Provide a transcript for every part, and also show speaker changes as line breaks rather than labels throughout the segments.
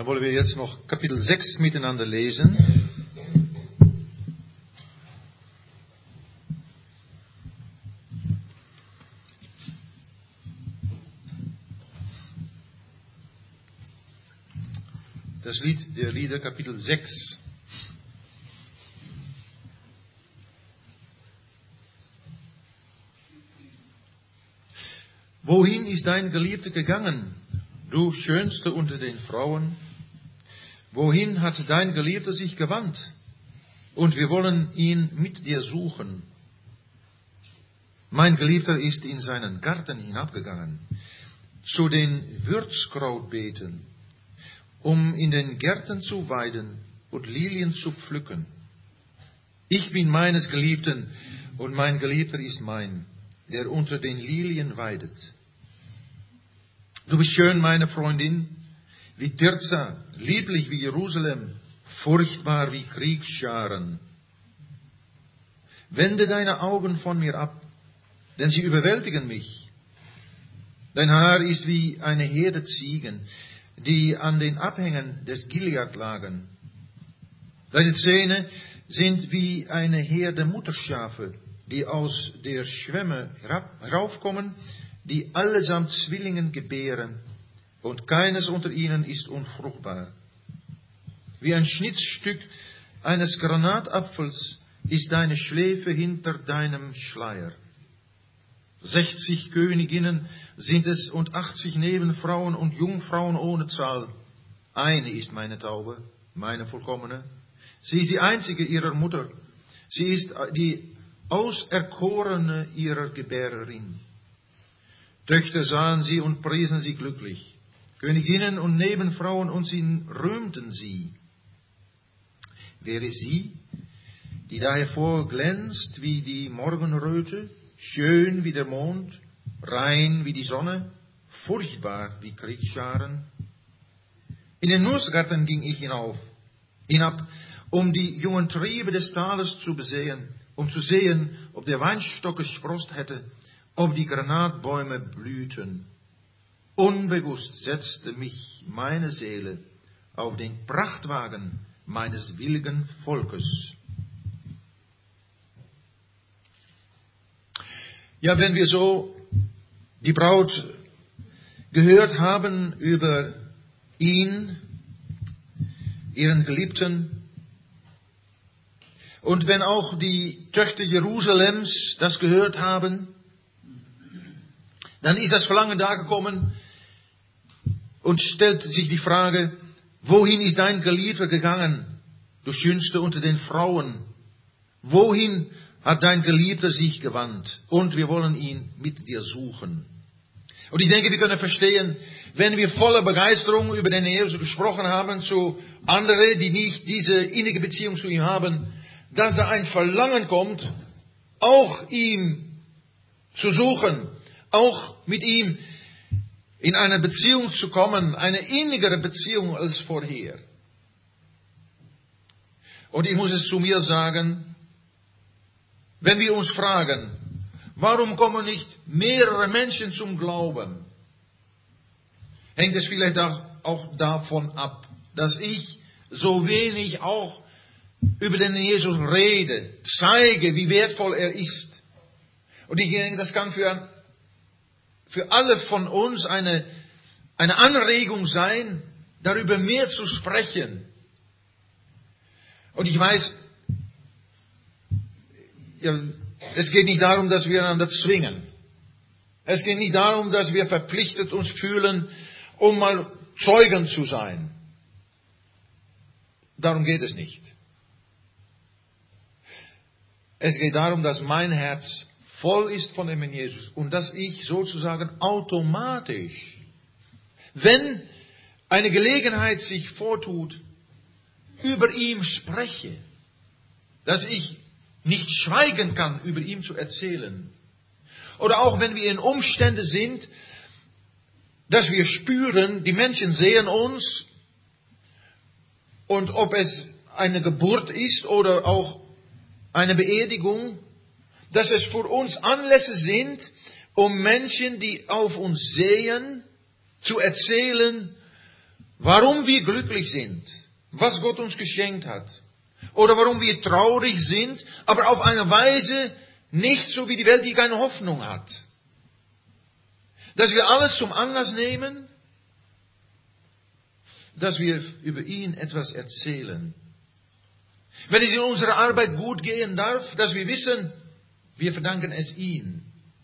wollen wir jetzt noch Kapitel 6 miteinander lesen. Das Lied der Lieder, Kapitel 6. Wohin ist dein Geliebter gegangen, du Schönste unter den Frauen? Wohin hat dein Geliebter sich gewandt? Und wir wollen ihn mit dir suchen. Mein Geliebter ist in seinen Garten hinabgegangen, zu den Würzkrautbeeten, um in den Gärten zu weiden und Lilien zu pflücken. Ich bin meines Geliebten, und mein Geliebter ist mein, der unter den Lilien weidet. Du bist schön, meine Freundin, wie Tirza, lieblich wie Jerusalem, furchtbar wie Kriegsscharen. Wende deine Augen von mir ab, denn sie überwältigen mich. Dein Haar ist wie eine Herde Ziegen, die an den Abhängen des Gilead lagen. Deine Zähne sind wie eine Herde Mutterschafe, die aus der Schwemme heraufkommen, die allesamt Zwillingen gebären, und keines unter ihnen ist unfruchtbar. Wie ein Schnitzstück eines Granatapfels ist deine Schläfe hinter deinem Schleier. 60 Königinnen sind es und 80 Nebenfrauen und Jungfrauen ohne Zahl. Eine ist meine Taube, meine Vollkommene. Sie ist die einzige ihrer Mutter. Sie ist die Auserkorene ihrer Gebärerin. Töchter sahen sie und priesen sie glücklich. Königinnen und Nebenfrauen, und sie rühmten sie. Wer ist sie, die da hervorglänzt wie die Morgenröte, schön wie der Mond, rein wie die Sonne, furchtbar wie Kriegsscharen? In den Nussgarten ging ich hinab, um die jungen Triebe des Tales zu besehen, um zu sehen, ob der Weinstock gesprost hätte, ob die Granatbäume blühten. Unbewusst setzte mich meine Seele auf den Prachtwagen meines willigen Volkes. Ja, wenn wir so die Braut gehört haben über ihn, ihren Geliebten, und wenn auch die Töchter Jerusalems das gehört haben, dann ist das Verlangen da gekommen und stellt sich die Frage, wohin ist dein Geliebter gegangen, du Schönste unter den Frauen? Wohin hat dein Geliebter sich gewandt? Und wir wollen ihn mit dir suchen. Und ich denke, wir können verstehen, wenn wir voller Begeisterung über den Herrn Jesus gesprochen haben zu anderen, die nicht diese innige Beziehung zu ihm haben, dass da ein Verlangen kommt, auch ihm zu suchen, auch mit ihm in eine Beziehung zu kommen, eine innigere Beziehung als vorher. Und ich muss es zu mir sagen, wenn wir uns fragen, warum kommen nicht mehrere Menschen zum Glauben, hängt es vielleicht auch davon ab, dass ich so wenig auch über den Jesus rede, zeige, wie wertvoll er ist. Und ich denke, das kann für alle von uns eine Anregung sein, darüber mehr zu sprechen. Und ich weiß, ja, es geht nicht darum, dass wir einander zwingen. Es geht nicht darum, dass wir verpflichtet uns fühlen, um mal Zeugen zu sein. Darum geht es nicht. Es geht darum, dass mein Herz voll ist von dem Jesus und dass ich sozusagen automatisch, wenn eine Gelegenheit sich vortut, über ihn spreche, dass ich nicht schweigen kann, über ihn zu erzählen. Oder auch wenn wir in Umständen sind, dass wir spüren, die Menschen sehen uns, und ob es eine Geburt ist oder auch eine Beerdigung, dass es für uns Anlässe sind, um Menschen, die auf uns sehen, zu erzählen, warum wir glücklich sind, was Gott uns geschenkt hat, oder warum wir traurig sind, aber auf eine Weise nicht so wie die Welt, die keine Hoffnung hat. Dass wir alles zum Anlass nehmen, dass wir über ihn etwas erzählen. Wenn es in unserer Arbeit gut gehen darf, dass wir wissen, wir verdanken es ihm.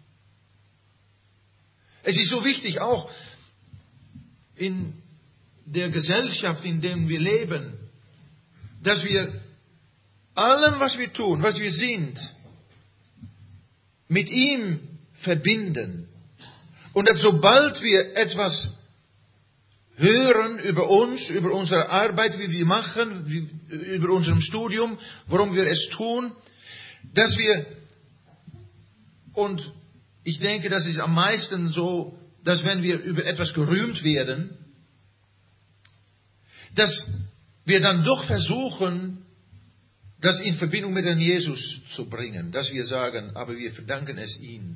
Es ist so wichtig, auch in der Gesellschaft, in der wir leben, dass wir allem, was wir tun, was wir sind, mit ihm verbinden. Und dass sobald wir etwas hören über uns, über unsere Arbeit, wie wir machen, über unserem Studium, warum wir es tun, dass wir, und ich denke, das ist am meisten so, dass wenn wir über etwas gerühmt werden, dass wir dann doch versuchen, das in Verbindung mit dem Jesus zu bringen, dass wir sagen, aber wir verdanken es ihm.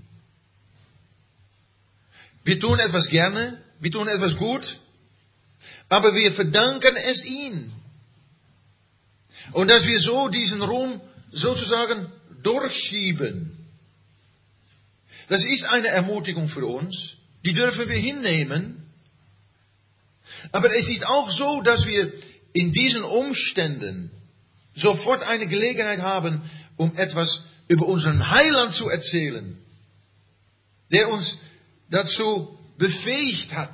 Wir tun etwas gerne, wir tun etwas gut, aber wir verdanken es ihm. Und dass wir so diesen Ruhm sozusagen durchschieben. Das ist eine Ermutigung für uns, die dürfen wir hinnehmen. Aber es ist auch so, dass wir in diesen Umständen sofort eine Gelegenheit haben, um etwas über unseren Heiland zu erzählen, der uns dazu befähigt hat.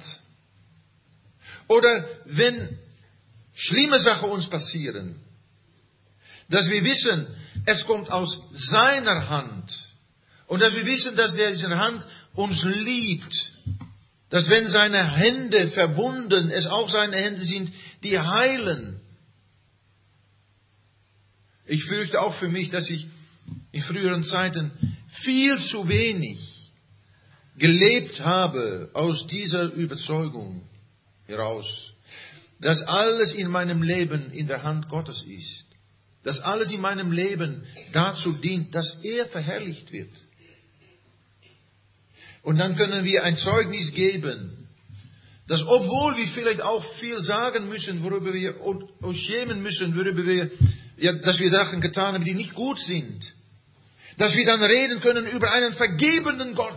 Oder wenn schlimme Sachen uns passieren, dass wir wissen, es kommt aus seiner Hand. Und dass wir wissen, dass diese Hand uns liebt. Dass wenn seine Hände verwunden, es auch seine Hände sind, die heilen. Ich fürchte auch für mich, dass ich in früheren Zeiten viel zu wenig gelebt habe aus dieser Überzeugung heraus, dass alles in meinem Leben in der Hand Gottes ist. Dass alles in meinem Leben dazu dient, dass er verherrlicht wird. Und dann können wir ein Zeugnis geben, dass obwohl wir vielleicht auch viel sagen müssen, worüber wir uns schämen müssen, worüber wir, dass wir Sachen getan haben, die nicht gut sind, dass wir dann reden können über einen vergebenden Gott,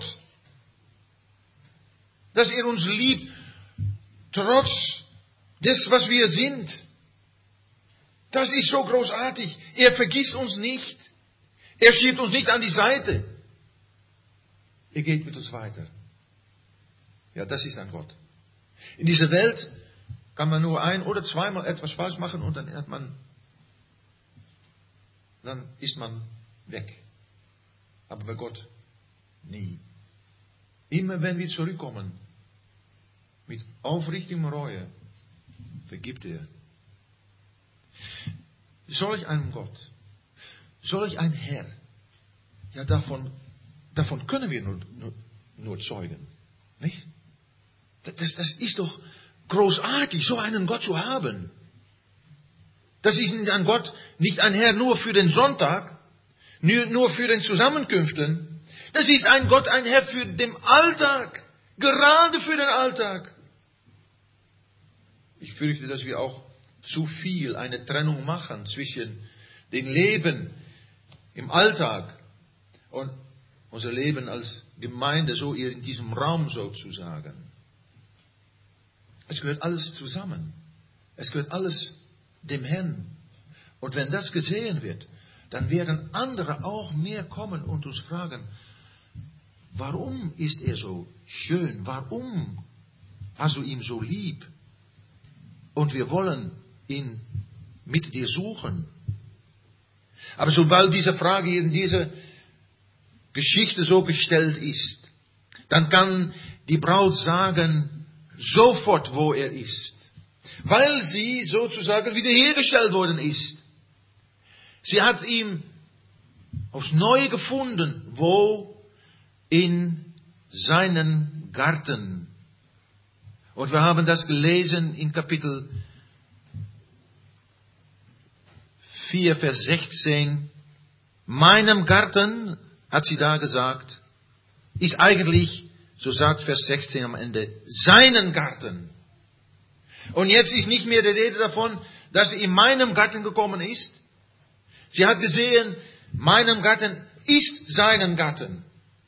dass er uns liebt, trotz des, was wir sind. Das ist so großartig. Er vergisst uns nicht. Er schiebt uns nicht an die Seite. Er geht mit uns weiter. Ja, das ist ein Gott. In dieser Welt kann man nur ein- oder zweimal etwas falsch machen und dann ist man weg. Aber bei Gott nie. Immer wenn wir zurückkommen, mit aufrichtigem Reue, vergibt er. Solch einen Gott, solch ein Herr, ja davon können wir nur zeugen. Nicht? Das ist doch großartig, so einen Gott zu haben. Das ist ein Gott, nicht ein Herr nur für den Sonntag, nur für den Zusammenkünften. Das ist ein Gott, ein Herr für den Alltag, gerade für den Alltag. Ich fürchte, dass wir auch zu viel eine Trennung machen zwischen dem Leben im Alltag und unser Leben als Gemeinde, so in diesem Raum sozusagen. Es gehört alles zusammen. Es gehört alles dem Herrn. Und wenn das gesehen wird, dann werden andere auch mehr kommen und uns fragen, warum ist er so schön? Warum hast du ihn so lieb? Und wir wollen ihn mit dir suchen. Aber sobald diese Frage in dieser Geschichte so gestellt ist, dann kann die Braut sagen, sofort wo er ist. Weil sie sozusagen wiederhergestellt worden ist. Sie hat ihn aufs Neue gefunden. Wo? In seinen Garten. Und wir haben das gelesen in Kapitel 4, Vers 16. Meinem Garten, hat sie da gesagt, ist eigentlich, so sagt Vers 16 am Ende, seinen Garten. Und jetzt ist nicht mehr die Rede davon, dass sie in meinem Garten gekommen ist. Sie hat gesehen, meinem Garten ist seinen Garten.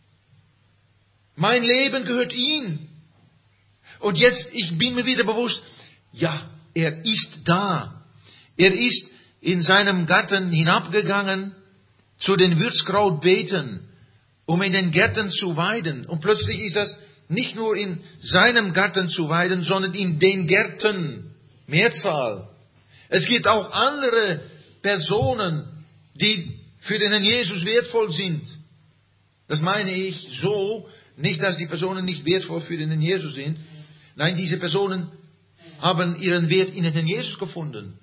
Mein Leben gehört ihm. Und jetzt, ich bin mir wieder bewusst, ja, er ist da. Er ist in seinem Garten hinabgegangen zu den Würzkrautbeeten, um in den Gärten zu weiden. Und plötzlich ist das nicht nur in seinem Garten zu weiden, sondern in den Gärten. Mehrzahl. Es gibt auch andere Personen, die für den Herrn Jesus wertvoll sind. Das meine ich so, nicht, dass die Personen nicht wertvoll für den Herrn Jesus sind. Nein, diese Personen haben ihren Wert in den Herrn Jesus gefunden.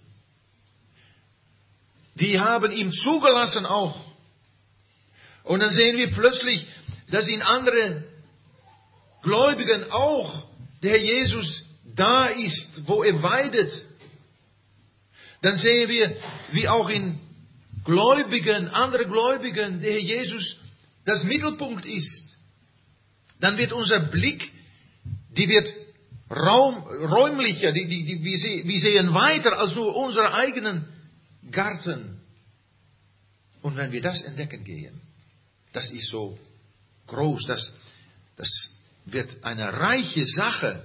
Die haben ihm zugelassen auch. Und dann sehen wir plötzlich, dass in anderen Gläubigen auch der Herr Jesus da ist, wo er weidet. Dann sehen wir, wie auch in Gläubigen, andere Gläubigen, der Herr Jesus das Mittelpunkt ist. Dann wird unser Blick, die wird räumlicher, wir sehen weiter als nur unseren eigenen Garten. Und wenn wir das entdecken gehen, das ist so groß, das wird eine reiche Sache.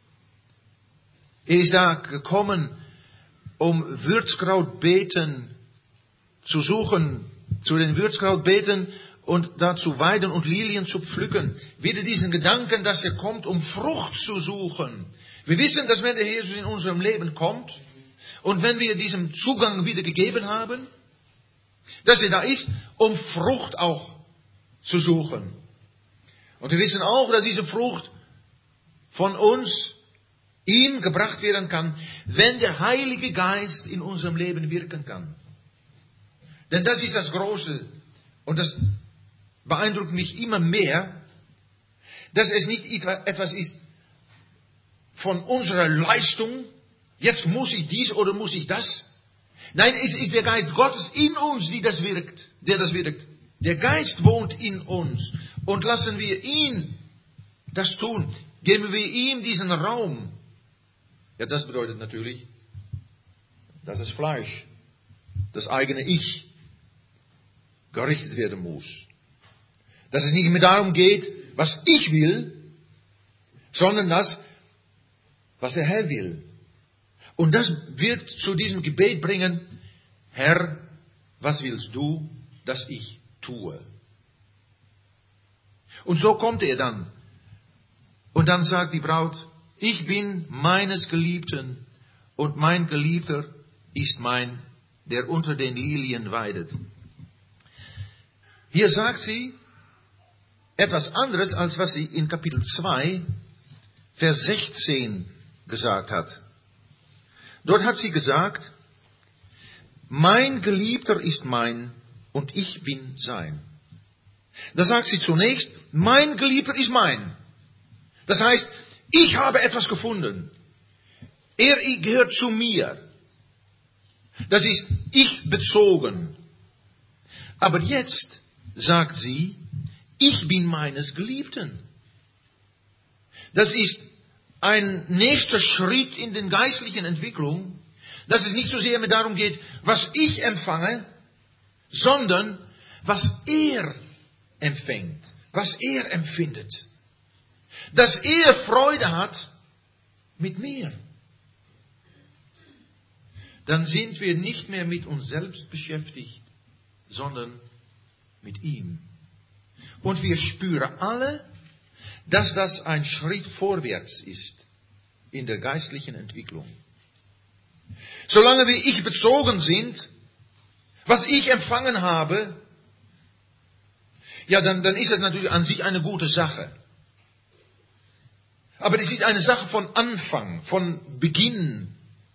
Er ist da gekommen, um Würzkrautbeeten zu suchen, zu den Würzkrautbeeten und da zu weiden und Lilien zu pflücken. Wieder diesen Gedanken, dass er kommt, um Frucht zu suchen. Wir wissen, dass wenn der Jesus in unserem Leben kommt und wenn wir diesem Zugang wieder gegeben haben, dass er da ist, um Frucht auch zu suchen. Und wir wissen auch, dass diese Frucht von uns ihm gebracht werden kann, wenn der Heilige Geist in unserem Leben wirken kann. Denn das ist das Große. Und das beeindruckt mich immer mehr, dass es nicht etwas ist von unserer Leistung. Jetzt muss ich dies oder muss ich das. Nein, es ist der Geist Gottes in uns, der das wirkt. Der Geist wohnt in uns. Und lassen wir ihn das tun. Geben wir ihm diesen Raum. Ja, das bedeutet natürlich, dass das Fleisch, das eigene Ich, gerichtet werden muss. Dass es nicht mehr darum geht, was ich will, sondern das, was der Herr will. Und das wird zu diesem Gebet bringen: Herr, was willst du, dass ich tue? Und so kommt er dann. Und dann sagt die Braut: Ich bin meines Geliebten und mein Geliebter ist mein, der unter den Lilien weidet. Hier sagt sie etwas anderes, als was sie in Kapitel 2, Vers 16 gesagt hat. Dort hat sie gesagt: Mein Geliebter ist mein und ich bin sein. Da sagt sie zunächst: Mein Geliebter ist mein. Das heißt, ich habe etwas gefunden. Er gehört zu mir. Das ist ich bezogen. Aber jetzt sagt sie: Ich bin meines Geliebten. Das ist ein nächster Schritt in den geistlichen Entwicklung, dass es nicht so sehr mehr darum geht, was ich empfange, sondern was er empfängt, was er empfindet. Dass er Freude hat mit mir. Dann sind wir nicht mehr mit uns selbst beschäftigt, sondern mit ihm. Und wir spüren alle, dass das ein Schritt vorwärts ist in der geistlichen Entwicklung. Solange wir ich bezogen sind, was ich empfangen habe, ja, dann ist das natürlich an sich eine gute Sache. Aber das ist eine Sache von Anfang, von Beginn.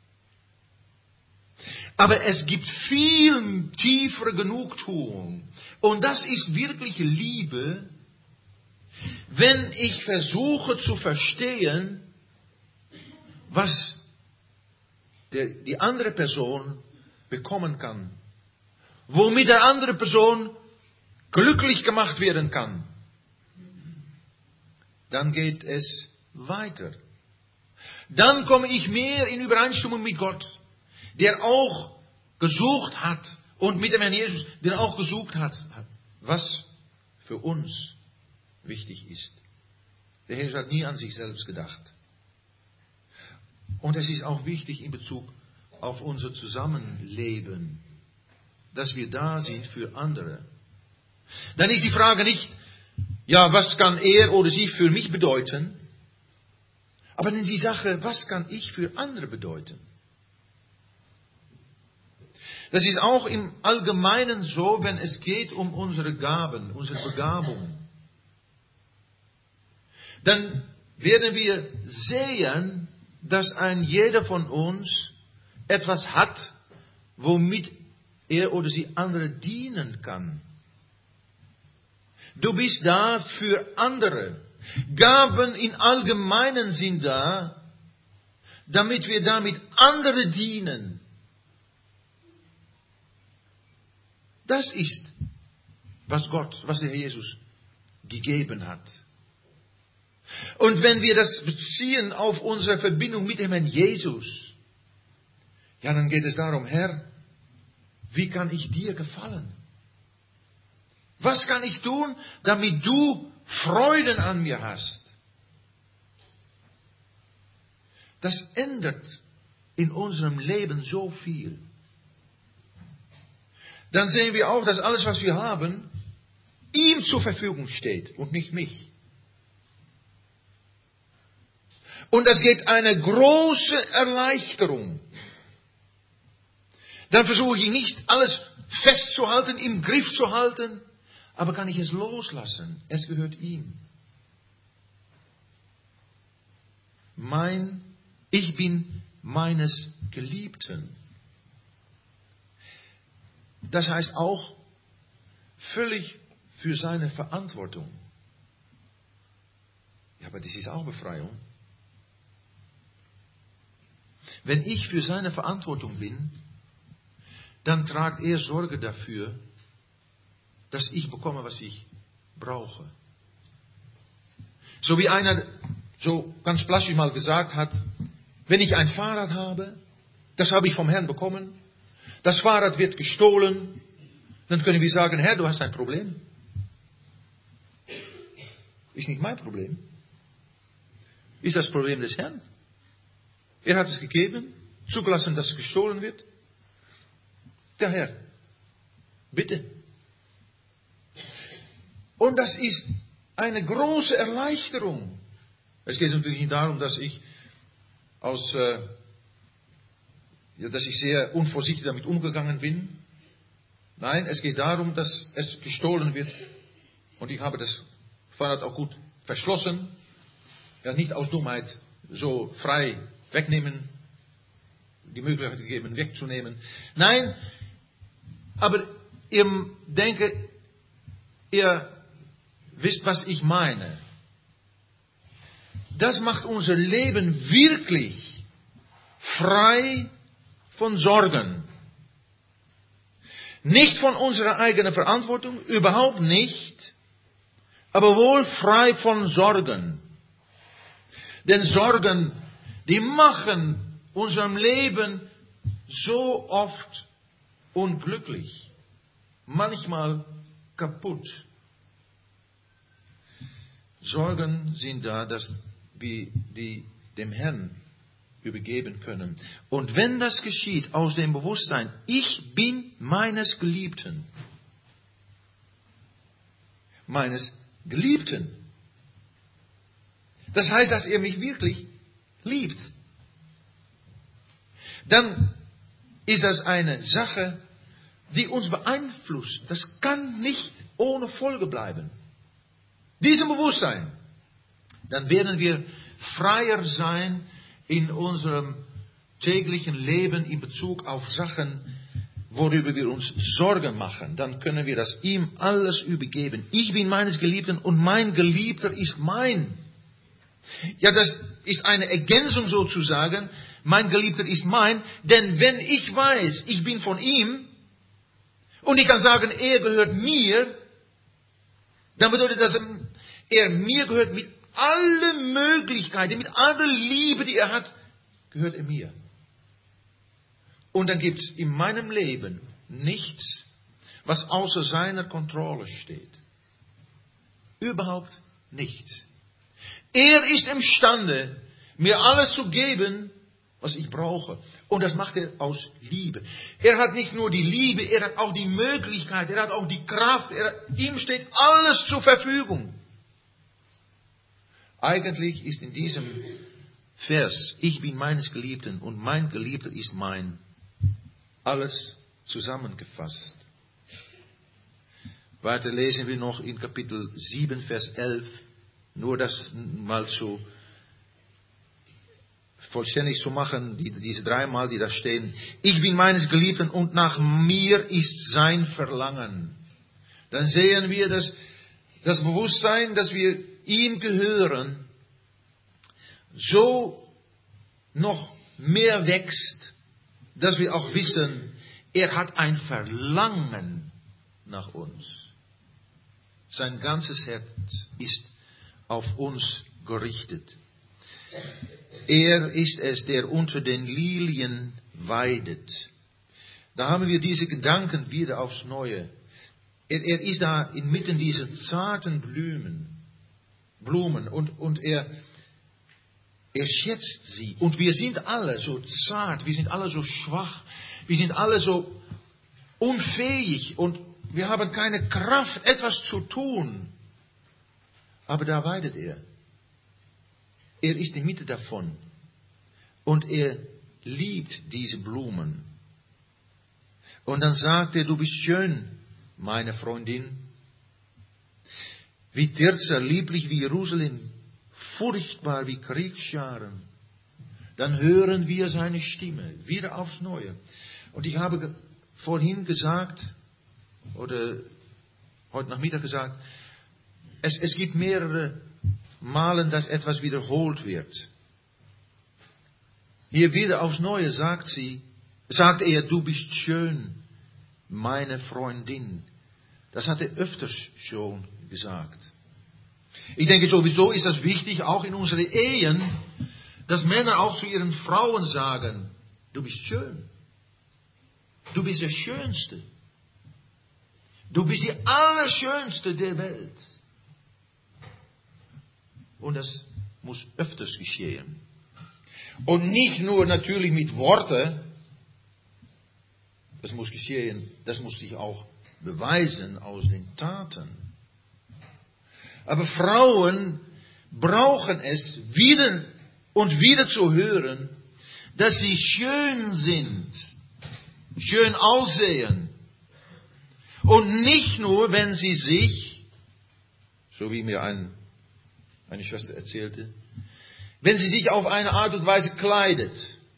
Aber es gibt viel tiefere Genugtuung. Und das ist wirkliche Liebe, wenn ich versuche zu verstehen, was die andere Person bekommen kann. Womit der andere Person glücklich gemacht werden kann. Dann geht es weiter. dann komme ich mehr in Übereinstimmung mit Gott, der auch gesucht hat und mit dem Herrn Jesus, der auch gesucht hat, was für uns wichtig ist. Der Herr Jesus hat nie an sich selbst gedacht. Und es ist auch wichtig in Bezug auf unser Zusammenleben, dass wir da sind für andere. Dann ist die Frage nicht, ja, was kann er oder sie für mich bedeuten? Aber dann ist die Sache, was kann ich für andere bedeuten? Das ist auch im Allgemeinen so, wenn es geht um unsere Gaben, unsere Begabung. Dann werden wir sehen, dass ein jeder von uns etwas hat, womit er oder sie andere dienen kann. Du bist da für andere. Gaben im Allgemeinen sind da, damit wir damit andere dienen. Das ist, was der Herr Jesus gegeben hat. Und wenn wir das beziehen auf unsere Verbindung mit dem Herrn Jesus, ja, dann geht es darum, Herr, wie kann ich dir gefallen? Was kann ich tun, damit du Freuden an mir hast? Das ändert in unserem Leben so viel. Dann sehen wir auch, dass alles, was wir haben, ihm zur Verfügung steht und nicht mich. Und das gibt eine große Erleichterung. Dann versuche ich nicht alles festzuhalten, im Griff zu halten, aber kann ich es loslassen. Es gehört ihm. Ich bin meines Geliebten. Das heißt auch völlig für seine Verantwortung. Ja, aber das ist auch Befreiung. Wenn ich für seine Verantwortung bin, dann tragt er Sorge dafür, dass ich bekomme, was ich brauche. So wie einer so ganz plastisch mal gesagt hat, wenn ich ein Fahrrad habe, das habe ich vom Herrn bekommen, das Fahrrad wird gestohlen, dann können wir sagen, Herr, du hast ein Problem. Ist nicht mein Problem. Ist das Problem des Herrn. Er hat es gegeben, zugelassen, dass es gestohlen wird. Der Herr, bitte. Und das ist eine große Erleichterung. Es geht natürlich nicht darum, dass ich sehr unvorsichtig damit umgegangen bin. Nein, es geht darum, dass es gestohlen wird. Und ich habe das Fahrrad auch gut verschlossen. Ja, nicht aus Dummheit so frei wegnehmen, die Möglichkeit gegeben, wegzunehmen. Nein, aber ich denke, ihr wisst, was ich meine. Das macht unser Leben wirklich frei von Sorgen. Nicht von unserer eigenen Verantwortung, überhaupt nicht, aber wohl frei von Sorgen. Denn Sorgen, die machen unserem Leben so oft unglücklich, manchmal kaputt. Sorgen sind da, dass wir die dem Herrn übergeben können. Und wenn das geschieht aus dem Bewusstsein, ich bin meines Geliebten. Meines Geliebten. Das heißt, dass er mich wirklich liebt. Dann ist das eine Sache, die uns beeinflusst. Das kann nicht ohne Folge bleiben. Diesem Bewusstsein. Dann werden wir freier sein in unserem täglichen Leben in Bezug auf Sachen, worüber wir uns Sorgen machen. Dann können wir das ihm alles übergeben. Ich bin meines Geliebten und mein Geliebter ist mein. Ja, das ist eine Ergänzung sozusagen. Mein Geliebter ist mein. Denn wenn ich weiß, ich bin von ihm und ich kann sagen, er gehört mir, dann bedeutet das, er mir gehört mit alle Möglichkeiten, mit aller Liebe, die er hat, gehört er mir. Und dann gibt es in meinem Leben nichts, was außer seiner Kontrolle steht. Überhaupt nichts. Er ist imstande, mir alles zu geben, was ich brauche. Und das macht er aus Liebe. Er hat nicht nur die Liebe, er hat auch die Möglichkeit, er hat auch die Kraft. Ihm steht alles zur Verfügung. Eigentlich ist in diesem Vers, ich bin meines Geliebten und mein Geliebter ist mein, alles zusammengefasst. Weiter lesen wir noch in Kapitel 7, Vers 11. Nur das mal so vollständig zu machen, diese dreimal, die da stehen. Ich bin meines Geliebten und nach mir ist sein Verlangen. Dann sehen wir, dass das Bewusstsein, dass wir ihm gehören, so noch mehr wächst, dass wir auch wissen, er hat ein Verlangen nach uns. Sein ganzes Herz ist auf uns gerichtet. Er ist es, der unter den Lilien weidet. Da haben wir diese Gedanken wieder aufs Neue. Er ist da inmitten dieser zarten Blumen und er schätzt sie. Und wir sind alle so zart, wir sind alle so schwach, wir sind alle so unfähig und wir haben keine Kraft, etwas zu tun. Aber da weidet er. Er ist in der Mitte davon. Und er liebt diese Blumen. Und dann sagt er, du bist schön, meine Freundin. Wie Tirza, lieblich wie Jerusalem, furchtbar wie Kriegsscharen. Dann hören wir seine Stimme, wieder aufs Neue. Und ich habe vorhin gesagt, oder heute Nachmittag gesagt, es gibt mehrere Malen, dass etwas wiederholt wird. Hier wieder aufs Neue sagt er, du bist schön, meine Freundin. Das hat er öfters schon gesagt. Ich denke, sowieso ist das wichtig, auch in unseren Ehen, dass Männer auch zu ihren Frauen sagen, du bist schön. Du bist der Schönste. Du bist die Allerschönste der Welt. Und das muss öfters geschehen. Und nicht nur natürlich mit Worten. Das muss geschehen, das muss sich auch beweisen aus den Taten. Aber Frauen brauchen es wieder und wieder zu hören, dass sie schön sind, schön aussehen. Und nicht nur, wenn sie sich, so wie mir eine Schwester erzählte, wenn sie sich auf eine Art und Weise kleidet.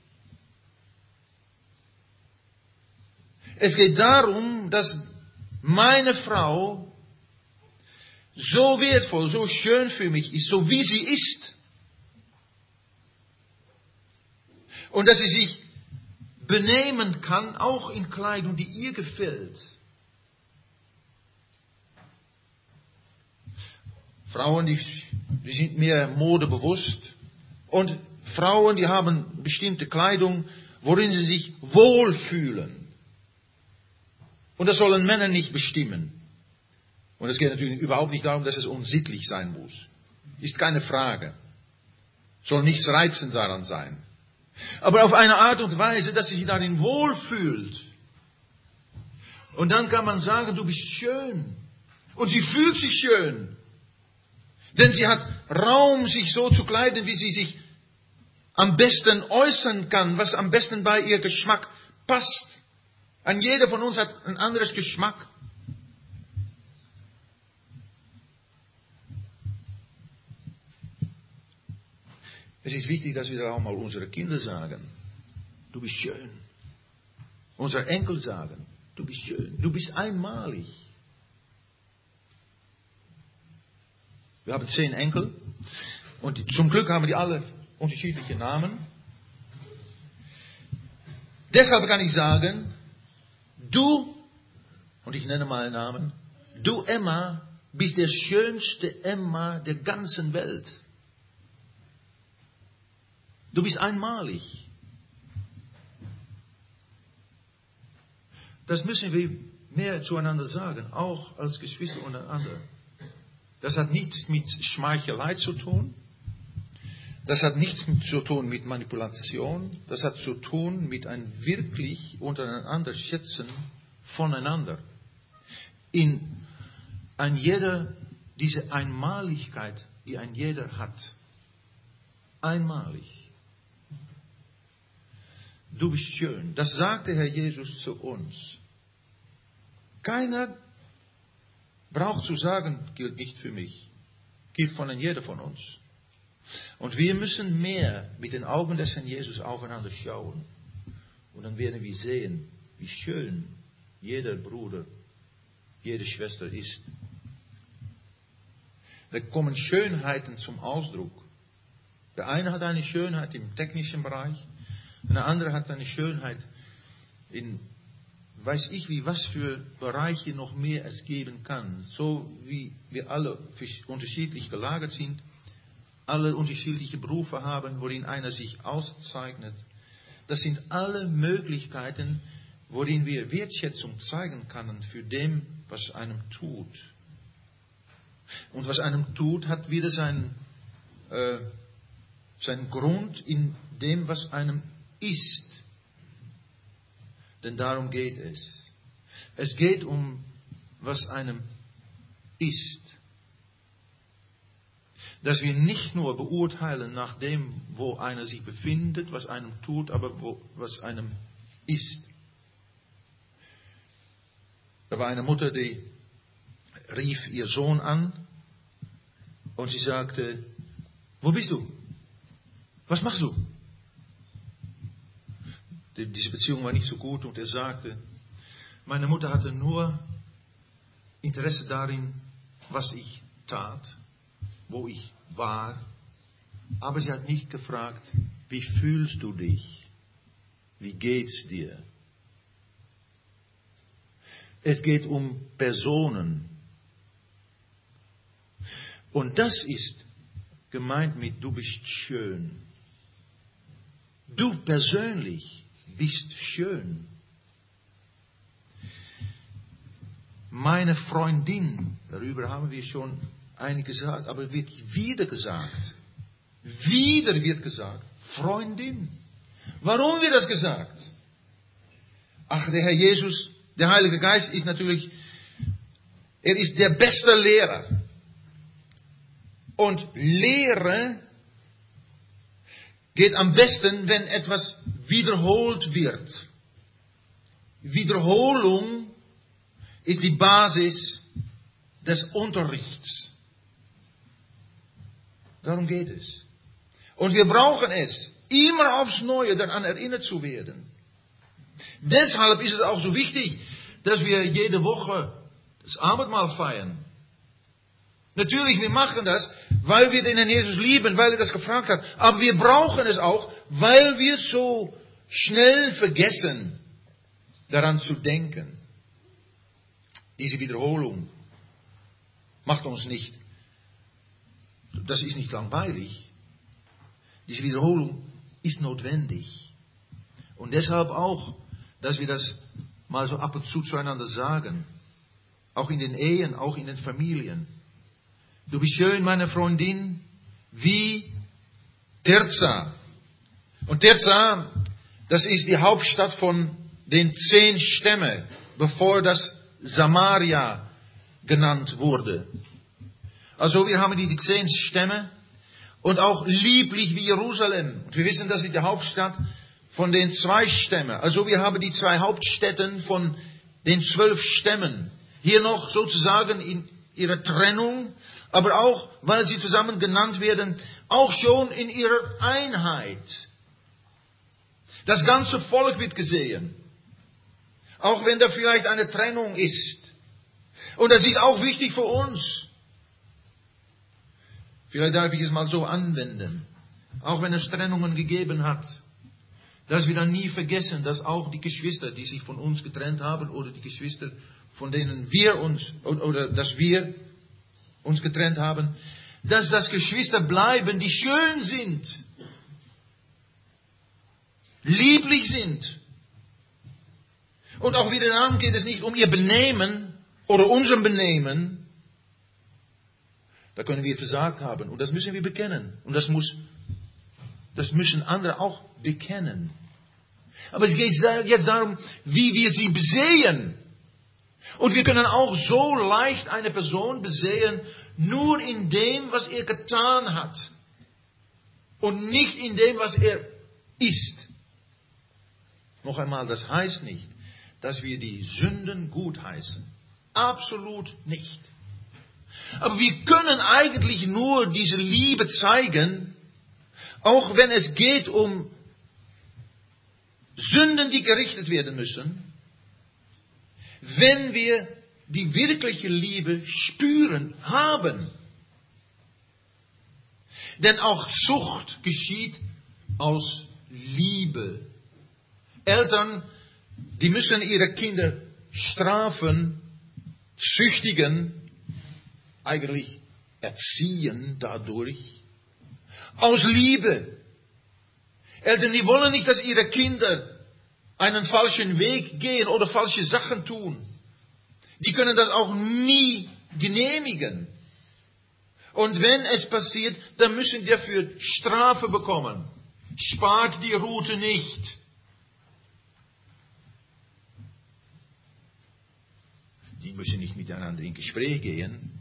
Es geht darum, dass meine Frau so wertvoll, so schön für mich ist, so wie sie ist. Und dass sie sich benehmen kann, auch in Kleidung, die ihr gefällt. Frauen, die sind mehr modebewusst. Und Frauen, die haben bestimmte Kleidung, worin sie sich wohlfühlen. Und das sollen Männer nicht bestimmen. Und es geht natürlich überhaupt nicht darum, dass es unsittlich sein muss. Ist keine Frage. Soll nichts reizend daran sein. Aber auf eine Art und Weise, dass sie sich darin wohlfühlt. Und dann kann man sagen, du bist schön. Und sie fühlt sich schön. Denn sie hat Raum, sich so zu kleiden, wie sie sich am besten äußern kann, was am besten bei ihr Geschmack passt. An jeder von uns hat ein anderes Geschmack. Es ist wichtig, dass wir auch mal unsere Kinder sagen, du bist schön. Unsere Enkel sagen, du bist schön, du bist einmalig. Wir haben 10 Enkel und zum Glück haben die alle unterschiedliche Namen. Deshalb kann ich sagen, du, und ich nenne mal einen Namen, du Emma, bist der schönste Emma der ganzen Welt. Du bist einmalig. Das müssen wir mehr zueinander sagen, auch als Geschwister untereinander. Das hat nichts mit Schmeichelei zu tun. Das hat nichts zu tun mit Manipulation. Das hat zu tun mit ein wirklich untereinander Schätzen voneinander. In ein jeder, diese Einmaligkeit, die ein jeder hat. Einmalig. Du bist schön. Das sagte Herr Jesus zu uns. Keiner braucht zu sagen, gilt nicht für mich. Gilt von jeder von uns. Und wir müssen mehr mit den Augen des Herrn Jesus aufeinander schauen. Und dann werden wir sehen, wie schön jeder Bruder, jede Schwester ist. Da kommen Schönheiten zum Ausdruck. Der eine hat eine Schönheit im technischen Bereich, und der andere hat eine Schönheit in, weiß ich wie, was für Bereiche noch mehr es geben kann. So wie wir alle unterschiedlich gelagert sind, alle unterschiedliche Berufe haben, worin einer sich auszeichnet. Das sind alle Möglichkeiten, worin wir Wertschätzung zeigen können für dem, was einem tut. Und was einem tut, hat wieder seinen Grund in dem, was einem ist. Denn darum geht es. Es geht um, was einem ist. Dass wir nicht nur beurteilen nach dem, wo einer sich befindet, was einem tut, aber was einem ist. Da war eine Mutter, die rief ihr Sohn an und sie sagte, wo bist du? Was machst du? Diese Beziehung war nicht so gut und er sagte, meine Mutter hatte nur Interesse darin, was ich tat, wo ich war, aber sie hat nicht gefragt, wie fühlst du dich? Wie geht's dir? Es geht um Personen. Und das ist gemeint mit du bist schön. Du persönlich bist schön. Meine Freundin, darüber haben wir schon einiges gesagt, aber wird wieder gesagt. Wieder wird gesagt, Freundin. Warum wird das gesagt? Ach, der Herr Jesus, der Heilige Geist ist natürlich, er ist der beste Lehrer. Und Lehre geht am besten, wenn etwas wiederholt wird. Wiederholung ist die Basis des Unterrichts. Darum geht es. Und wir brauchen es, immer aufs Neue daran erinnert zu werden. Deshalb ist es auch so wichtig, dass wir jede Woche das Abendmahl feiern. Natürlich, wir machen das, weil wir den Herrn Jesus lieben, weil er das gefragt hat. Aber wir brauchen es auch, weil wir so schnell vergessen, daran zu denken. Diese Wiederholung macht uns nicht, das ist nicht langweilig. Diese Wiederholung ist notwendig. Und deshalb auch, dass wir das mal so ab und zu zueinander sagen. Auch in den Ehen, auch in den Familien. Du bist schön, meine Freundin, wie Tirza. Und Tirza, das ist die Hauptstadt von den 10 Stämmen, bevor das Samaria genannt wurde. Also wir haben die 10 Stämme und auch lieblich wie Jerusalem. Und wir wissen, das ist die Hauptstadt von den 2 Stämmen. Also wir haben die 2 Hauptstädten von den 12 Stämmen. Hier noch sozusagen in ihrer Trennung, aber auch, weil sie zusammen genannt werden, auch schon in ihrer Einheit. Das ganze Volk wird gesehen. Auch wenn da vielleicht eine Trennung ist. Und das ist auch wichtig für uns. Vielleicht darf ich es mal so anwenden. Auch wenn es Trennungen gegeben hat. Dass wir dann nie vergessen, dass auch die Geschwister, die sich von uns getrennt haben, oder die Geschwister, von denen wir uns, oder dass wir uns getrennt haben, dass das Geschwister bleiben, die schön sind. lieblich sind. Und auch wieder darum geht es nicht um ihr Benehmen oder unserem Benehmen. Da können wir versagt haben und das müssen wir bekennen. Und das müssen andere auch bekennen. Aber es geht jetzt darum, wie wir sie besehen. Und wir können auch so leicht eine Person besehen, nur in dem, was er getan hat. Und nicht in dem, was er ist. Noch einmal, das heißt nicht, dass wir die Sünden gutheißen. Absolut nicht. Aber wir können eigentlich nur diese Liebe zeigen, auch wenn es geht um Sünden, die gerichtet werden müssen, wenn wir die wirkliche Liebe spüren, haben. Denn auch Zucht geschieht aus Liebe. Eltern, die müssen ihre Kinder strafen, züchtigen, eigentlich erziehen dadurch, aus Liebe. Eltern, die wollen nicht, dass ihre Kinder einen falschen Weg gehen oder falsche Sachen tun. Die können das auch nie genehmigen. Und wenn es passiert, dann müssen die dafür Strafe bekommen. Spart die Rute nicht. Die müssen nicht miteinander in Gespräch gehen.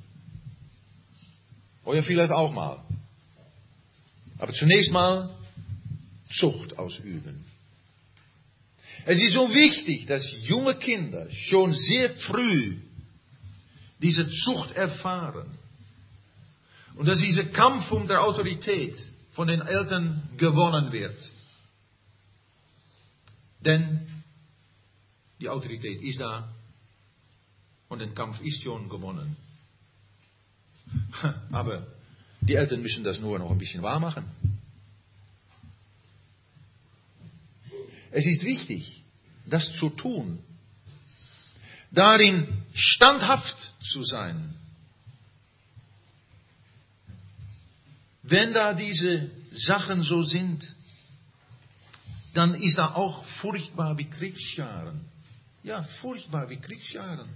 Oder vielleicht auch mal. Aber zunächst mal Zucht ausüben. Es ist so wichtig, dass junge Kinder schon sehr früh diese Zucht erfahren. Und dass dieser Kampf um der Autorität von den Eltern gewonnen wird. Denn die Autorität ist da und der Kampf ist schon gewonnen. Aber die Eltern müssen das nur noch ein bisschen wahr machen. Es ist wichtig, das zu tun. Darin standhaft zu sein. Wenn da diese Sachen so sind, dann ist da auch furchtbar wie Kriegsscharen. Ja, furchtbar wie Kriegsscharen.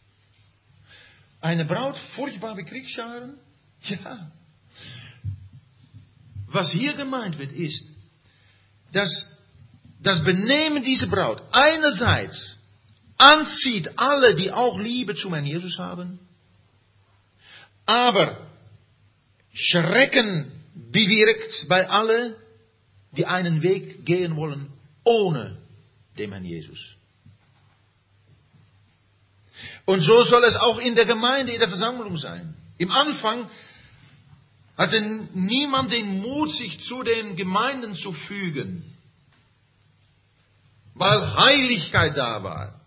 Eine Braut furchtbar wie Kriegsscharen? Ja. Was hier gemeint wird, ist, dass das Benehmen dieser Braut einerseits anzieht alle, die auch Liebe zum Herrn Jesus haben, aber Schrecken bewirkt bei allen, die einen Weg gehen wollen ohne den Herrn Jesus. Und so soll es auch in der Gemeinde, in der Versammlung sein. Im Anfang hatte niemand den Mut, sich zu den Gemeinden zu fügen, weil Heiligkeit da war.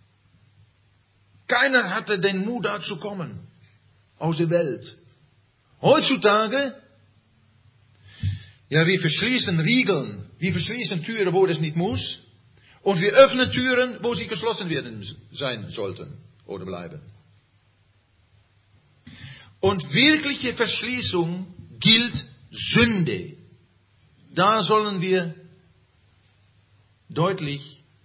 Keiner hatte den Mut, da zu kommen aus der Welt. Heutzutage, ja, wir verschließen Riegeln, wir verschließen Türen, wo das nicht muss, und wir öffnen Türen, wo sie geschlossen werden sein sollten oder bleiben. Und wirkliche Verschließung gilt Sünde. Da sollen wir deutlich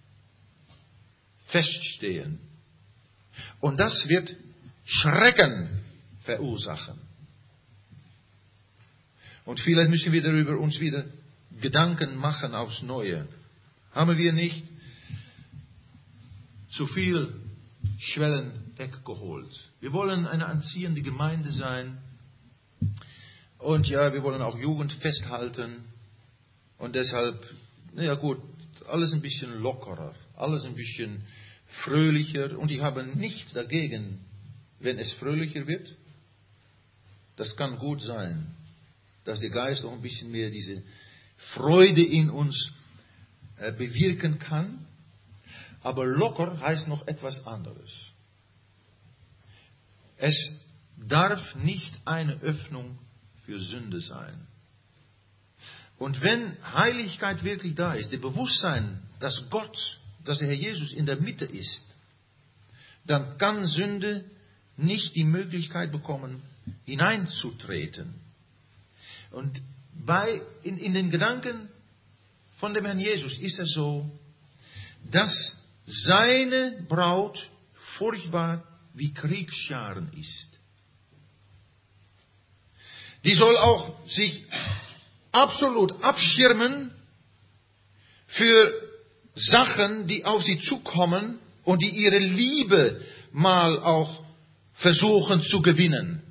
feststehen. Und das wird Schrecken verursachen. Und vielleicht müssen wir darüber uns wieder Gedanken machen aufs Neue. Haben wir nicht zu viel Schwellen weggeholt? Wir wollen eine anziehende Gemeinde sein. Und ja, wir wollen auch Jugend festhalten. Und deshalb, naja gut, alles ein bisschen lockerer, alles ein bisschen fröhlicher. Und ich habe nichts dagegen, wenn es fröhlicher wird. Das kann gut sein, dass der Geist auch ein bisschen mehr diese Freude in uns bewirken kann. Aber locker heißt noch etwas anderes. Es darf nicht eine Öffnung für Sünde sein. Und wenn Heiligkeit wirklich da ist, das Bewusstsein, dass Gott, dass der Herr Jesus in der Mitte ist, dann kann Sünde nicht die Möglichkeit bekommen, hineinzutreten. Und in den Gedanken von dem Herrn Jesus ist es so, dass seine Braut furchtbar wie Kriegsscharen ist. Die soll auch sich absolut abschirmen für Sachen, die auf sie zukommen und die ihre Liebe mal auch versuchen zu gewinnen.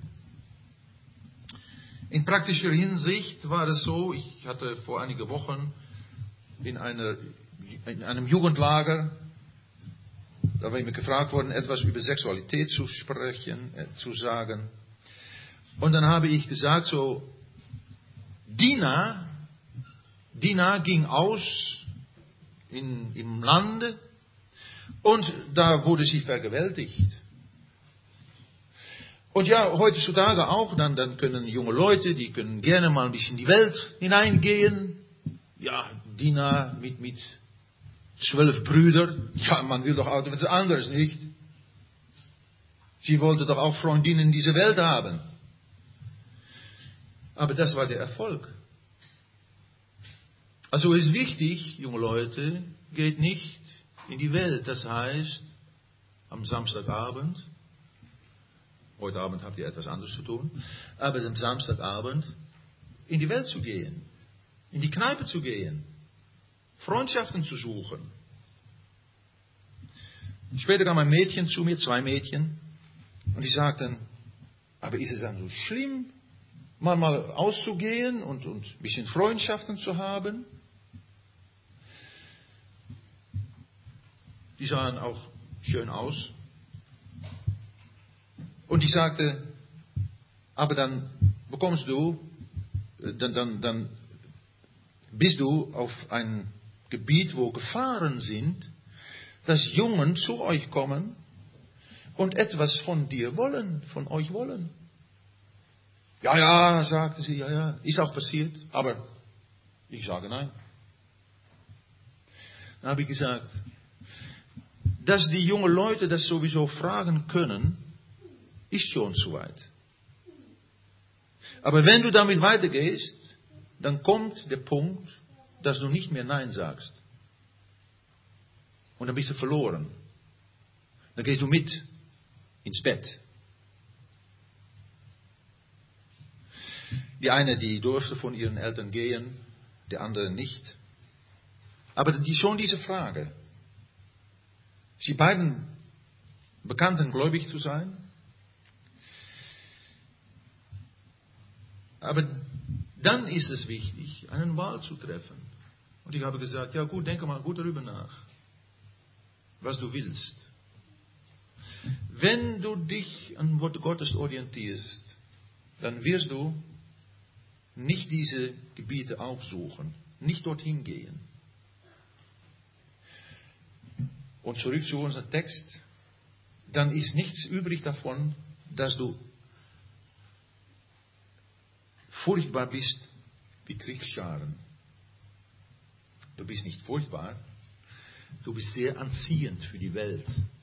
In praktischer Hinsicht war es so, ich hatte vor einigen Wochen in einem Jugendlager, da war ich mir gefragt worden, etwas über Sexualität zu sprechen, zu sagen. Und dann habe ich gesagt, so, Dina ging aus im Lande und da wurde sie vergewaltigt. Und ja, heutzutage auch, dann können junge Leute, die können gerne mal ein bisschen in die Welt hineingehen. Ja, Dina mit 12 Brüdern. Ja, man will doch auch etwas anderes, nicht? Sie wollte doch auch Freundinnen in dieser Welt haben. Aber das war der Erfolg. Also ist wichtig, junge Leute, geht nicht in die Welt. Das heißt, am Samstagabend, heute Abend habt ihr etwas anderes zu tun, aber am Samstagabend in die Welt zu gehen, in die Kneipe zu gehen, Freundschaften zu suchen. Später kam ein Mädchen zu mir, 2 Mädchen, und die sagten, aber ist es dann so schlimm, mal auszugehen und ein bisschen Freundschaften zu haben? Die sahen auch schön aus. Und ich sagte, aber dann bekommst du, dann bist du auf ein Gebiet, wo Gefahren sind, dass Jungen zu euch kommen und etwas von dir wollen, von euch wollen. Ja, sagte sie, ja, ist auch passiert, aber ich sage nein. Dann habe ich gesagt, dass die jungen Leute das sowieso fragen können, ist schon zu weit. Aber wenn du damit weitergehst, dann kommt der Punkt, dass du nicht mehr Nein sagst. Und dann bist du verloren. Dann gehst du mit ins Bett. Die eine, die durfte von ihren Eltern gehen, der andere nicht. Aber schon diese Frage. Sie beiden bekannten gläubig zu sein. Aber dann ist es wichtig, eine Wahl zu treffen. Und ich habe gesagt, ja gut, denke mal gut darüber nach, was du willst. Wenn du dich an Wort Gottes orientierst, dann wirst du nicht diese Gebiete aufsuchen, nicht dorthin gehen. Und zurück zu unserem Text, dann ist nichts übrig davon, dass du furchtbar bist wie Kriegsscharen. Du bist nicht furchtbar, du bist sehr anziehend für die Welt.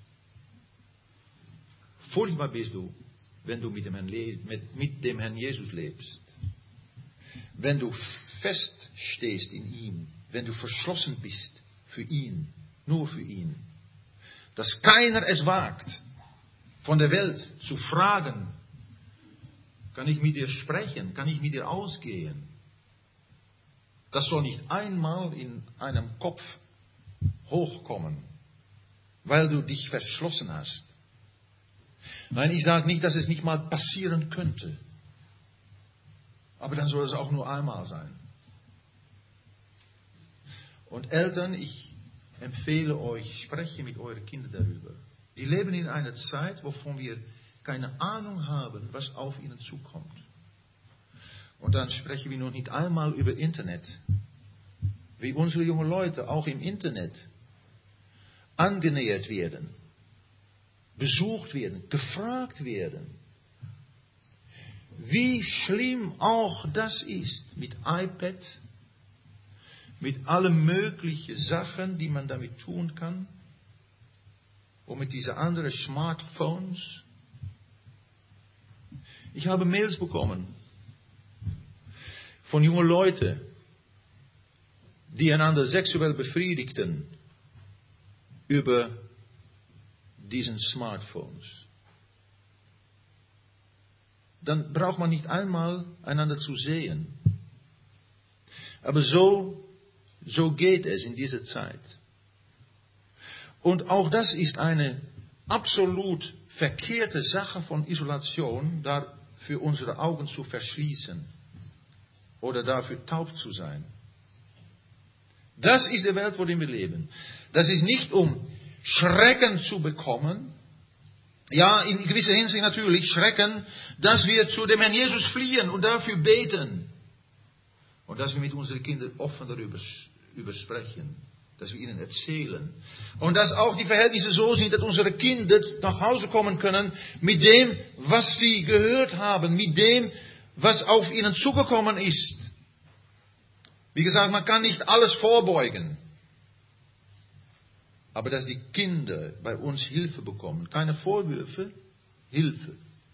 Furchtbar bist du, wenn du mit dem Herrn Jesus lebst. Wenn du feststehst in ihm, wenn du verschlossen bist für ihn, nur für ihn. Dass keiner es wagt, von der Welt zu fragen, kann ich mit dir sprechen, kann ich mit dir ausgehen. Das soll nicht einmal in einem Kopf hochkommen, weil du dich verschlossen hast. Nein, ich sage nicht, dass es nicht mal passieren könnte. Aber dann soll es auch nur einmal sein. Und Eltern, ich empfehle euch, spreche mit euren Kindern darüber. Die leben in einer Zeit, wovon wir keine Ahnung haben, was auf ihnen zukommt. Und dann sprechen wir noch nicht einmal über Internet. Wie unsere jungen Leute auch im Internet angenähert werden, besucht werden, gefragt werden. Wie schlimm auch das ist mit iPad, mit allen möglichen Sachen, die man damit tun kann. Und mit diesen anderen Smartphones. Ich habe Mails bekommen von jungen Leuten, die einander sexuell befriedigten über diesen Smartphones. Dann braucht man nicht einmal einander zu sehen. Aber so geht es in dieser Zeit. Und auch das ist eine absolut verkehrte Sache von Isolation, dafür unsere Augen zu verschließen oder dafür taub zu sein. Das ist die Welt, in der wir leben. Das ist nicht, um Schrecken zu bekommen. Ja, in gewisser Hinsicht natürlich Schrecken, dass wir zu dem Herrn Jesus fliehen und dafür beten. Und dass wir mit unseren Kindern offen darüber sprechen. Dass wir ihnen erzählen. Und dass auch die Verhältnisse so sind, dass unsere Kinder nach Hause kommen können mit dem, was sie gehört haben, mit dem, was auf ihnen zugekommen ist. Wie gesagt, man kann nicht alles vorbeugen. Aber dass die Kinder bei uns Hilfe bekommen, keine Vorwürfe, Hilfe.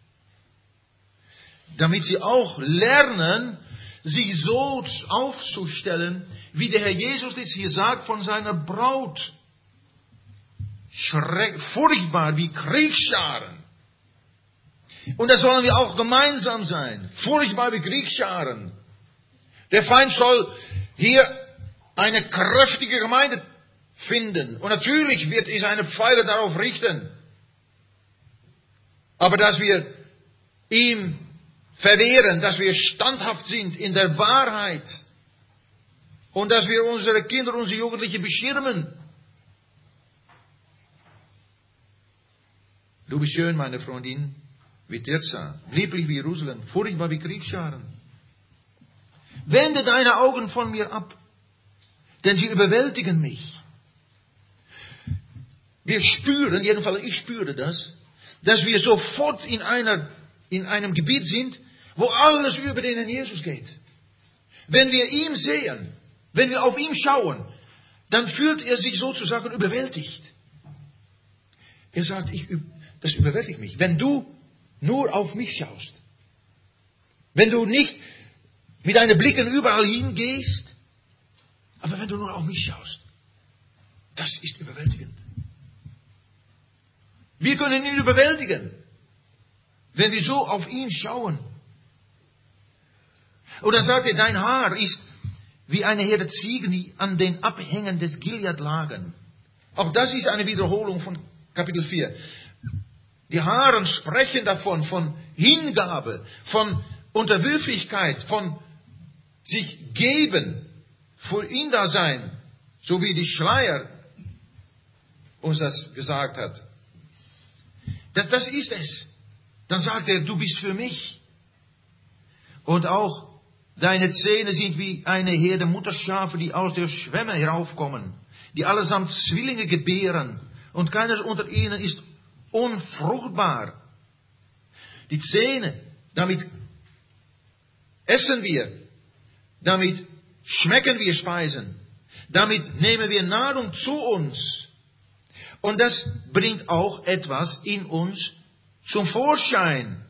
Damit sie auch lernen, sich so aufzustellen, wie der Herr Jesus jetzt hier sagt von seiner Braut. Furchtbar wie Kriegsscharen. Und das sollen wir auch gemeinsam sein. Furchtbar wie Kriegsscharen. Der Feind soll hier eine kräftige Gemeinde finden. Und natürlich wird er seine Pfeile darauf richten. Aber dass wir ihm verwehren, dass wir standhaft sind in der Wahrheit und dass wir unsere Kinder, unsere Jugendlichen beschirmen. Du bist schön, meine Freundin, wie Tirza, lieblich wie Jerusalem, furchtbar wie Kriegsscharen. Wende deine Augen von mir ab, denn sie überwältigen mich. Wir spüren, jedenfalls ich spüre das, dass wir sofort in einem Gebiet sind, wo alles über den Herrn Jesus geht. Wenn wir ihn sehen, wenn wir auf ihn schauen, dann fühlt er sich sozusagen überwältigt. Er sagt, das überwältigt mich. Wenn du nur auf mich schaust, wenn du nicht mit deinen Blicken überall hingehst, aber wenn du nur auf mich schaust, das ist überwältigend. Wir können ihn überwältigen, wenn wir so auf ihn schauen. Und dann sagt er, dein Haar ist wie eine Herde Ziegen, die an den Abhängen des Gilead lagen. Auch das ist eine Wiederholung von Kapitel 4. Die Haaren sprechen davon, von Hingabe, von Unterwürfigkeit, von sich geben, für ihn da sein, so wie die Schleier uns das gesagt hat. Das ist es. Dann sagt er, du bist für mich. Und auch deine Zähne sind wie eine Herde Mutterschafe, die aus der Schwemme heraufkommen, die allesamt Zwillinge gebären, und keines unter ihnen ist unfruchtbar. Die Zähne, damit essen wir, damit schmecken wir Speisen, damit nehmen wir Nahrung zu uns. Und das bringt auch etwas in uns zum Vorschein.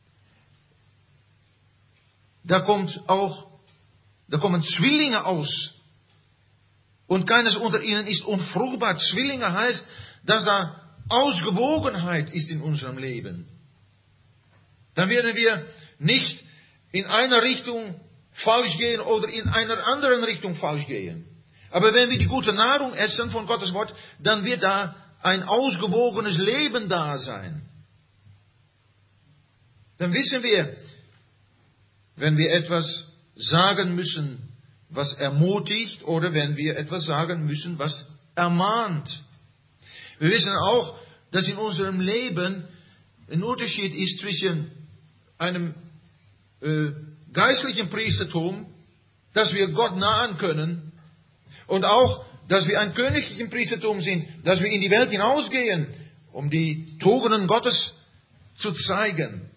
Da kommen Zwillinge aus. Und keines unter ihnen ist unfruchtbar. Zwillinge heißt, dass da Ausgewogenheit ist in unserem Leben. Dann werden wir nicht in einer Richtung falsch gehen oder in einer anderen Richtung falsch gehen. Aber wenn wir die gute Nahrung essen von Gottes Wort, dann wird da ein ausgewogenes Leben da sein. Dann wissen wir, wenn wir etwas sagen müssen, was ermutigt, oder wenn wir etwas sagen müssen, was ermahnt. Wir wissen auch, dass in unserem Leben ein Unterschied ist zwischen einem geistlichen Priestertum, dass wir Gott nahen können, und auch, dass wir ein königlichen Priestertum sind, dass wir in die Welt hinausgehen, um die Tugenden Gottes zu zeigen.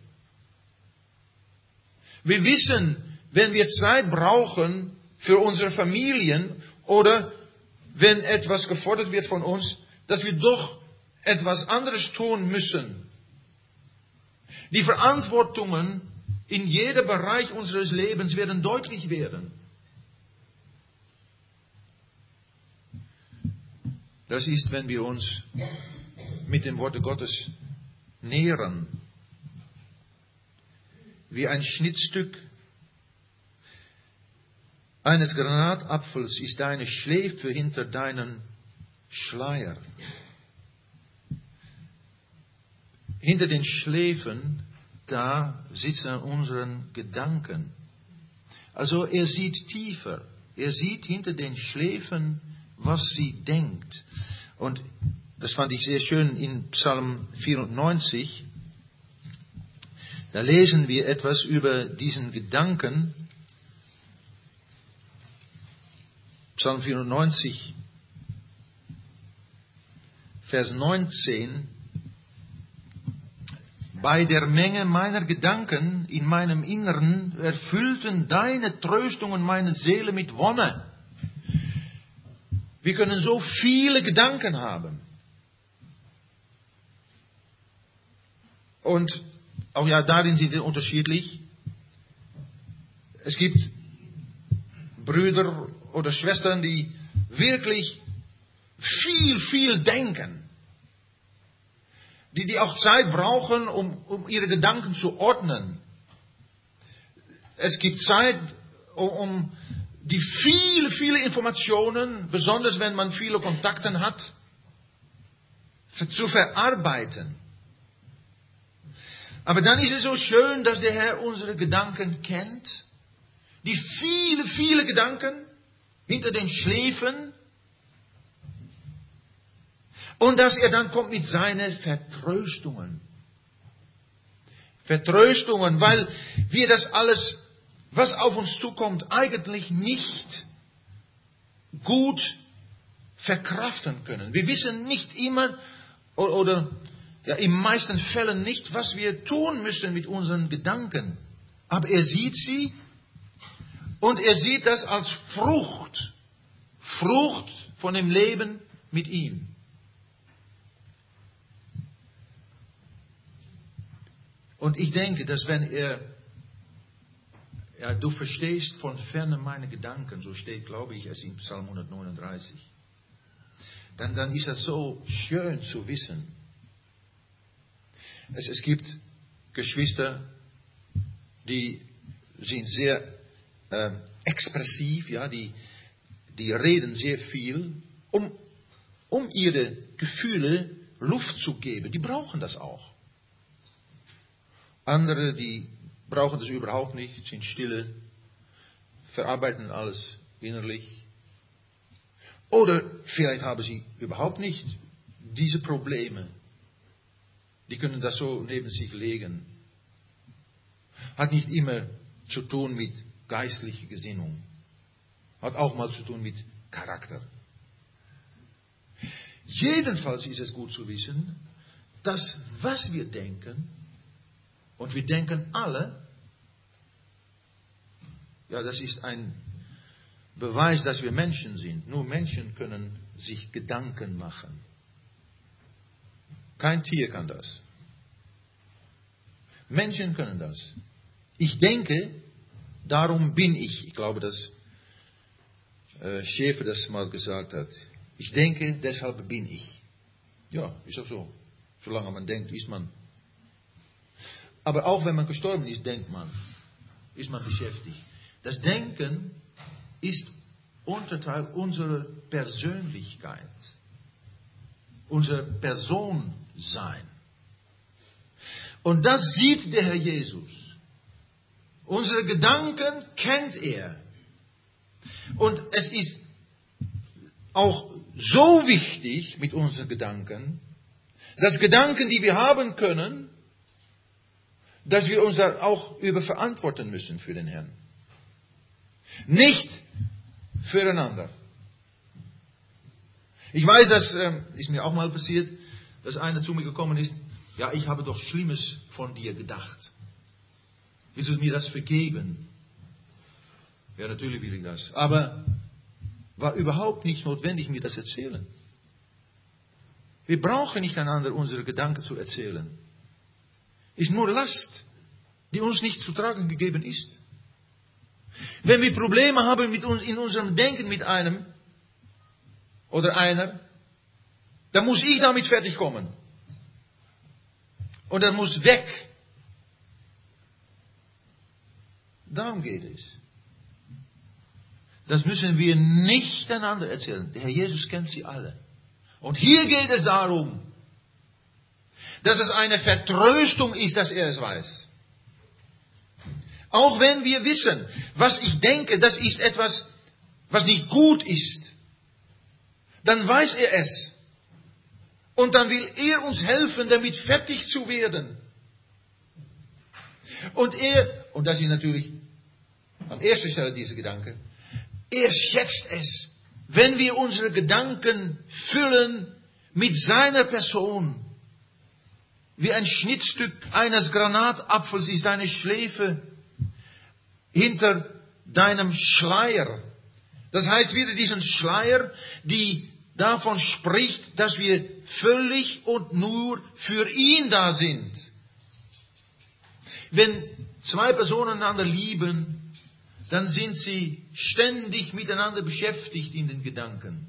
Wir wissen, wenn wir Zeit brauchen für unsere Familien oder wenn etwas gefordert wird von uns, dass wir doch etwas anderes tun müssen. Die Verantwortungen in jedem Bereich unseres Lebens werden deutlich werden. Das ist, wenn wir uns mit dem Worte Gottes nähern. Wie ein Schnittstück eines Granatapfels ist deine Schläfe hinter deinen Schleier. Hinter den Schläfen, da sitzen unsere Gedanken. Also er sieht tiefer. Er sieht hinter den Schläfen, was sie denkt. Und das fand ich sehr schön in Psalm 94. Da lesen wir etwas über diesen Gedanken. Psalm 94, Vers 19. Bei der Menge meiner Gedanken in meinem Inneren erfüllten deine Tröstungen meine Seele mit Wonne. Wir können so viele Gedanken haben. Und auch ja, darin sind wir unterschiedlich. Es gibt Brüder oder Schwestern, die wirklich viel denken. Die auch Zeit brauchen, um ihre Gedanken zu ordnen. Es gibt Zeit, um die viele Informationen, besonders wenn man viele Kontakte hat, zu verarbeiten. Aber dann ist es so schön, dass der Herr unsere Gedanken kennt. Die viele Gedanken hinter den Schläfen. Und dass er dann kommt mit seinen Vertröstungen. Vertröstungen, weil wir das alles, was auf uns zukommt, eigentlich nicht gut verkraften können. Wir wissen nicht immer oder ja, in meisten Fällen nicht, was wir tun müssen mit unseren Gedanken. Aber er sieht sie und er sieht das als Frucht. Frucht von dem Leben mit ihm. Und ich denke, dass wenn du verstehst von ferne meine Gedanken, so steht, glaube ich, es in Psalm 139, dann ist das so schön zu wissen. Es gibt Geschwister, die sind sehr expressiv, ja, die reden sehr viel, um ihre Gefühle Luft zu geben. Die brauchen das auch. Andere, die brauchen das überhaupt nicht, sind stille, verarbeiten alles innerlich. Oder vielleicht haben sie überhaupt nicht diese Probleme. Die können das so neben sich legen. Hat nicht immer zu tun mit geistlicher Gesinnung. Hat auch mal zu tun mit Charakter. Jedenfalls ist es gut zu wissen, dass was wir denken, und wir denken alle, ja, das ist ein Beweis, dass wir Menschen sind. Nur Menschen können sich Gedanken machen. Kein Tier kann das. Menschen können das. Ich denke, darum bin ich. Ich glaube, dass Schäfer das mal gesagt hat. Ich denke, deshalb bin ich. Ja, ist auch so. Solange man denkt, ist man. Aber auch wenn man gestorben ist, denkt man. Ist man beschäftigt. Das Denken ist Unterteil unserer Persönlichkeit. Unser Personsein. Und das sieht der Herr Jesus. Unsere Gedanken kennt er. Und es ist auch so wichtig mit unseren Gedanken, dass Gedanken, die wir haben können, dass wir uns da auch über verantworten müssen für den Herrn. Nicht füreinander. Ich weiß, das ist mir auch mal passiert, dass einer zu mir gekommen ist, ja, ich habe doch Schlimmes von dir gedacht. Willst du mir das vergeben? Ja, natürlich will ich das. Aber war überhaupt nicht notwendig, mir das erzählen. Wir brauchen nicht einander unsere Gedanken zu erzählen. Ist nur Last, die uns nicht zu tragen gegeben ist. Wenn wir Probleme haben in unserem Denken mit einem oder einer, dann muss ich damit fertig kommen. Und er muss weg. Darum geht es. Das müssen wir nicht einander erzählen. Der Herr Jesus kennt sie alle. Und hier geht es darum, dass es eine Vertröstung ist, dass er es weiß. Auch wenn wir wissen, was ich denke, das ist etwas, was nicht gut ist, dann weiß er es. Und dann will er uns helfen, damit fertig zu werden. Und das ist natürlich an erster Stelle dieser Gedanke, er schätzt es, wenn wir unsere Gedanken füllen mit seiner Person. Wie ein Schnittstück eines Granatapfels ist deine Schläfe hinter deinem Schleier. Das heißt wieder diesen Schleier, die davon spricht, dass wir völlig und nur für ihn da sind. Wenn zwei Personen einander lieben, dann sind sie ständig miteinander beschäftigt in den Gedanken.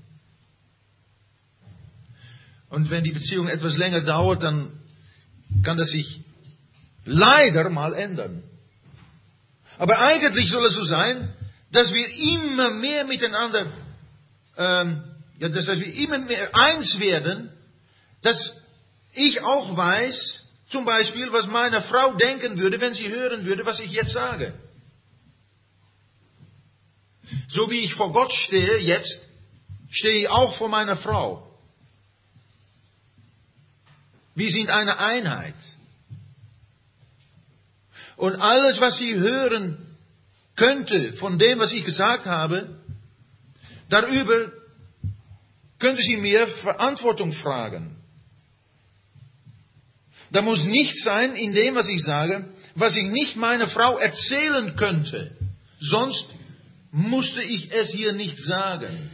Und wenn die Beziehung etwas länger dauert, dann kann das sich leider mal ändern. Aber eigentlich soll es so sein, dass wir immer mehr miteinander, dass wir immer mehr eins werden, dass ich auch weiß, zum Beispiel, was meine Frau denken würde, wenn sie hören würde, was ich jetzt sage. So wie ich vor Gott stehe jetzt, stehe ich auch vor meiner Frau. Wir sind eine Einheit. Und alles, was sie hören könnte von dem, was ich gesagt habe, darüber könnte sie mir Verantwortung fragen. Da muss nichts sein in dem, was ich sage, was ich nicht meiner Frau erzählen könnte. Sonst musste ich es hier nicht sagen.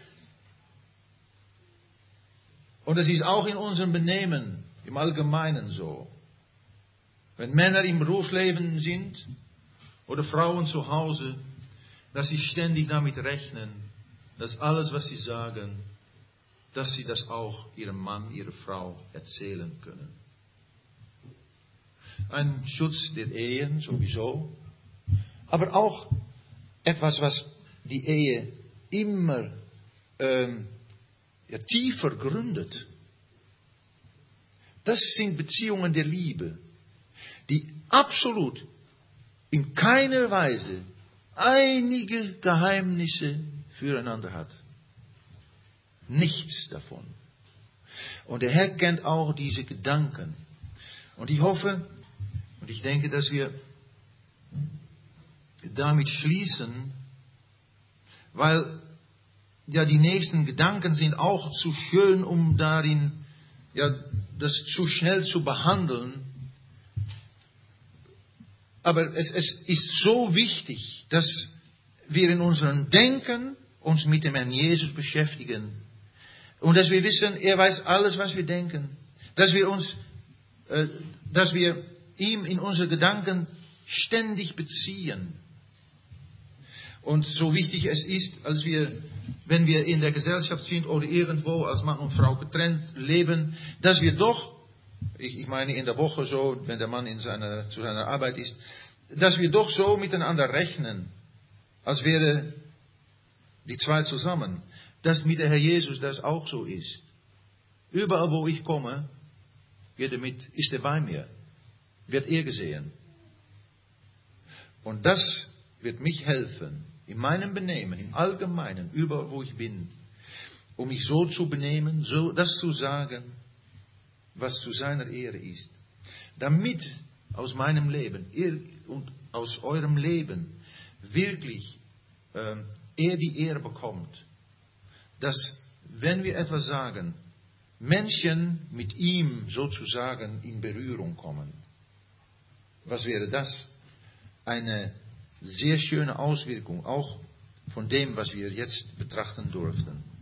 Und es ist auch in unserem Benehmen im Allgemeinen so. Wenn Männer im Berufsleben sind oder Frauen zu Hause, dass sie ständig damit rechnen, dass alles, was sie sagen, dass sie das auch ihrem Mann, ihrer Frau erzählen können. Ein Schutz der Ehen sowieso, aber auch etwas, was die Ehe immer tiefer gründet. Das sind Beziehungen der Liebe, die absolut in keiner Weise einige Geheimnisse füreinander hat. Nichts davon. Und der Herr kennt auch diese Gedanken. Und ich hoffe und ich denke, dass wir damit schließen, weil ja die nächsten Gedanken sind auch zu schön, um darin das zu schnell zu behandeln. Aber es ist so wichtig, dass wir in unserem Denken uns mit dem Herrn Jesus beschäftigen. Und dass wir wissen, er weiß alles, was wir denken. Dass wir ihm in unsere Gedanken ständig beziehen. Und so wichtig es ist, wenn wir in der Gesellschaft sind oder irgendwo als Mann und Frau getrennt leben, dass wir doch, ich meine in der Woche so, wenn der Mann zu seiner Arbeit ist, dass wir doch so miteinander rechnen, als wäre die zwei zusammen, dass mit der Herr Jesus das auch so ist. Überall, wo ich komme, ist er bei mir, wird er gesehen. Und das wird mich helfen, in meinem Benehmen, im Allgemeinen, überall, wo ich bin, um mich so zu benehmen, so das zu sagen, was zu seiner Ehre ist. Damit aus meinem Leben und aus eurem Leben wirklich er die Ehre bekommt, dass, wenn wir etwas sagen, Menschen mit ihm sozusagen in Berührung kommen. Was wäre das? Eine sehr schöne Auswirkung auch von dem, was wir jetzt betrachten durften.